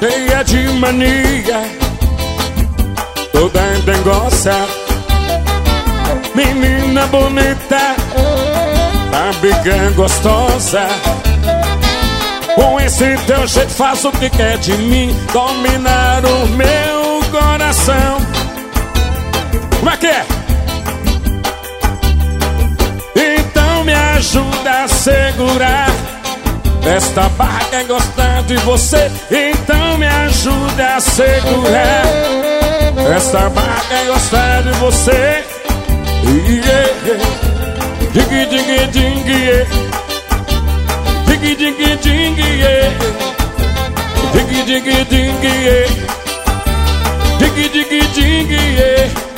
cheia de mania, toda dengosa. Menina bonita, sabe que é gostosa. Com esse teu jeito faz o que quer de mim, dominar o meu coração. Como é que é? Então me ajuda a segurar esta barra, quer gostar de você. Então me ajuda a segurar esta barra, quer gostar de você. Dig, dig, dig, yeah. Dig, dig, dig, yeah. Dig, dig, dig, yeah. Dig, dig, dig, yeah.